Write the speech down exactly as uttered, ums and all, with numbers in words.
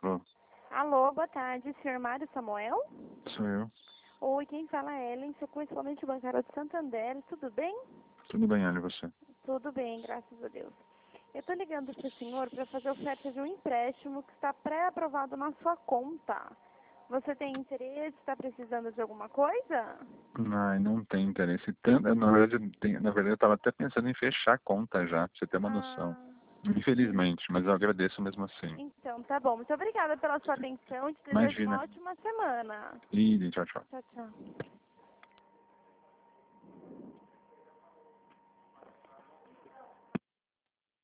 Alô, Alô, boa tarde, senhor Mário Samuel? sou eu. Oi, quem fala é Ellen, sou correspondente bancária de Santander, tudo bem? Tudo bem, Ana, e você? Tudo bem, graças a Deus. Eu estou ligando para o senhor para fazer oferta de um empréstimo que está pré-aprovado na sua conta. Você tem interesse, está precisando de alguma coisa? Ai, não tem interesse. Tanto, na verdade, tem- na verdade, eu estava até pensando em fechar a conta já, pra você ter uma noção. Ah, Infelizmente, mas eu agradeço mesmo assim. então tá bom. Muito obrigada pela sua atenção e te desejo uma Imagina. ótima semana. E tchau, tchau. Tchau, tchau.